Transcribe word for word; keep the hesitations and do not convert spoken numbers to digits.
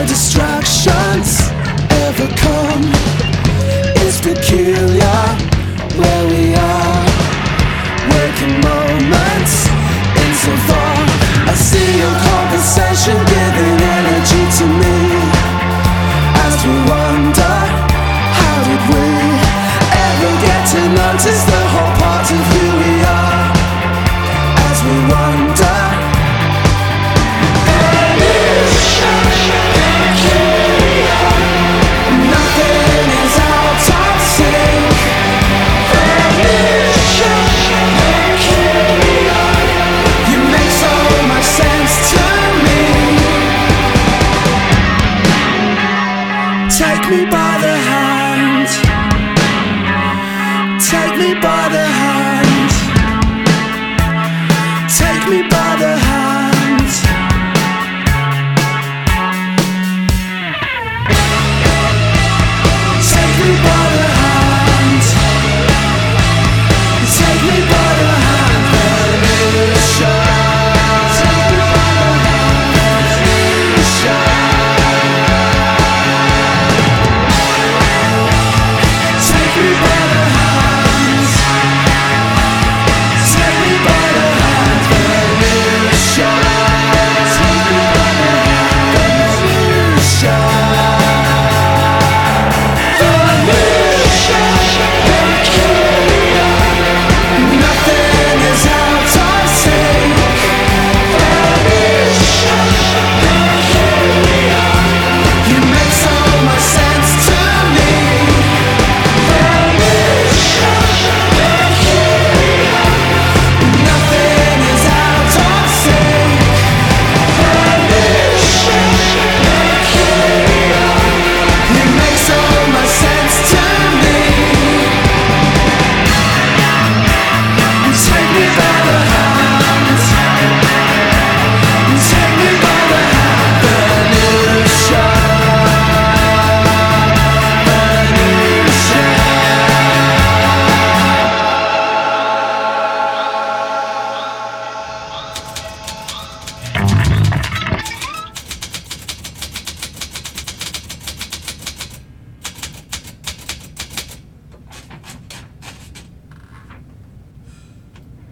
distractions ever come. It's peculiar where we are, waking moments insofar. I see your conversation giving energy to me as we wonder, how did we ever get to notice the whole part of who we are? As we wonder, nothing is out of sync. You make so much sense to me. Take me by the hand, take me by